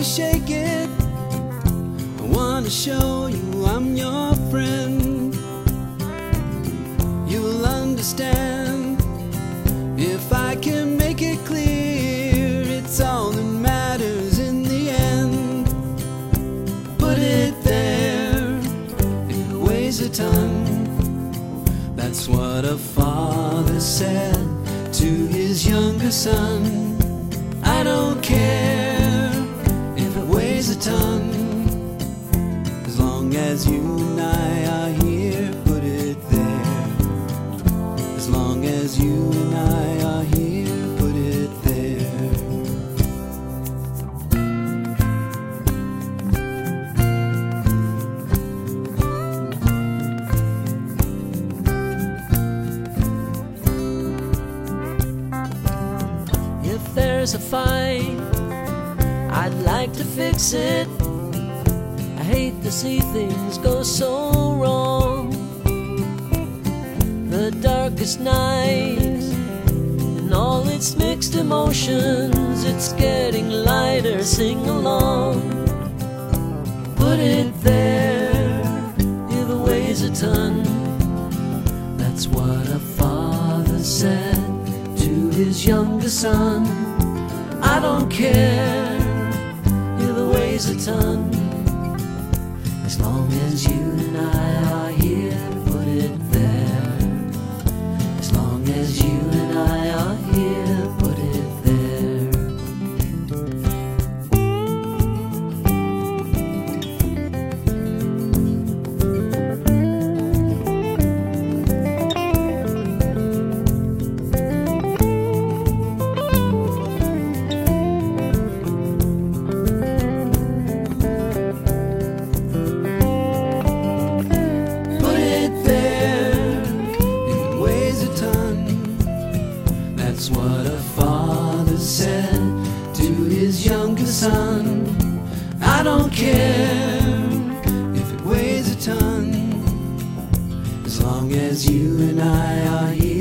to shake it. I wanna show you I'm your friend. You'll understand if I can make it clear. It's all that matters in the end. Put it there, it weighs a ton. That's what a father said to his younger son. I don't care if it weighs a ton, as long as you and I are here. Put it there, as long as you and I are here. Put it there. If there's a fight, I'd like to fix it. I hate to see things go so wrong. The darkest night and all its mixed emotions, it's getting lighter, sing along. Put it there, if it weighs a ton. That's what a father said to his younger son. I don't care if it weighs a ton, as long as you and I are here. Put it there, as long as you and I are here. Put it there. That's what a father said to his younger son. I don't care if it weighs a ton, as long as you and I are here.